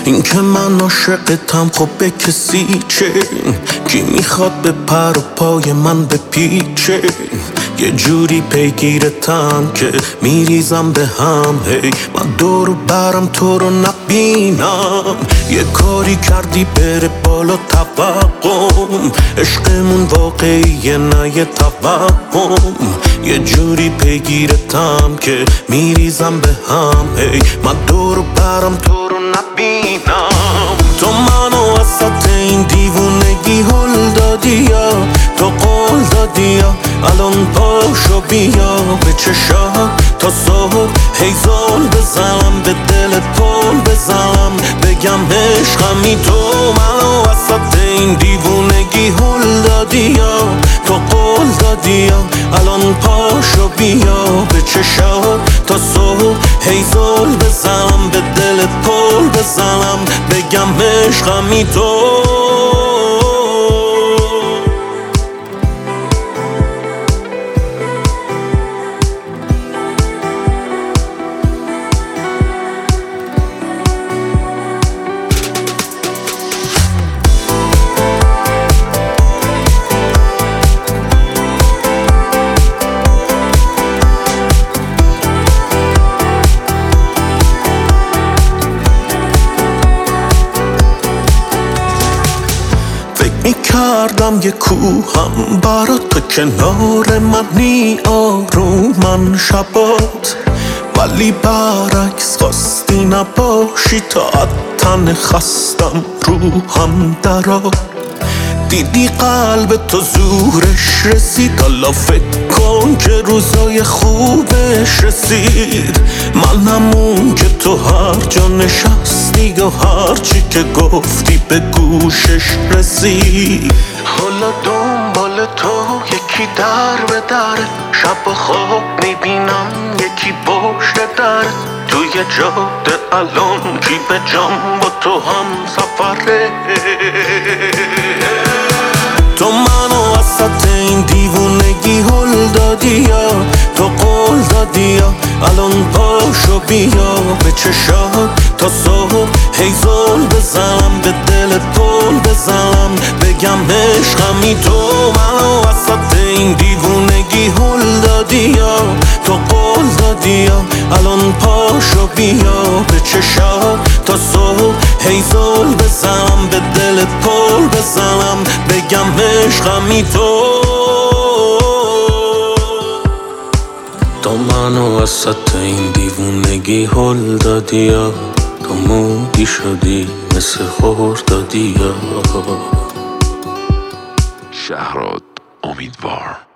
این که من عاشقتم خب به کسی چه؟ کی میخواد به پر و پای من بپیچه؟ یه جوری پیگیرتم که میریزم به هم. هی من دور و برم تو رو نبینم. یه کاری کردی بره بالا توقم، عشقمون واقعیه نه یه توهم. یه جوری پیگیرتم که میریزم به هم. هی من دور و برم تو رو نبینم. تو منو وسط این دیوونگی هل دادی یا تو قول دادی یا الان پاشو بیا به چشات تا صبح هی زل بزنم به دلت پل بزنم بگم عشقمی. تو منو وسط این دیوونگی هل دادی یا تو قول دادی یا الان پاشو بیا به چشات تا صبح هی زل بزنم به دلت پل بزنم بگم عشقمی. تو میکردم یه کوهم برات تو کنار منی آرومن شبات، ولی برعکس خواستی نباشی تا تن خستم روحم درات. دیدی قلب تو زورش رسید، حالا فکر کن که روزای خوبش رسید. منم اون که تو هر جا نشستی و هر چی که گفتی به گوشش رسید. حالا دنبال تو یکی در به در، شب و خواب میبینم یکی پشت در. توی جاده الان کی به جام با تو هم سفره. تو منو وسط این دیوونگی هل دادی یا تو قول دادی یا الان پاشو بیا به چشات تا صبح هی زل بزنم به دلت پل بزنم بگم عشقمی. تو منو وسط این دیوونگی هل دادی یا تو قول دادی یا الان پاشو بیا به چشات تا صبح هی زل بزنم به دلت پل بزنم بگم عشقمی. تو منو وسط این دیوونگی هل دادی یا تو مودی شدی مثل خردادی یا. شهراد امیدوار.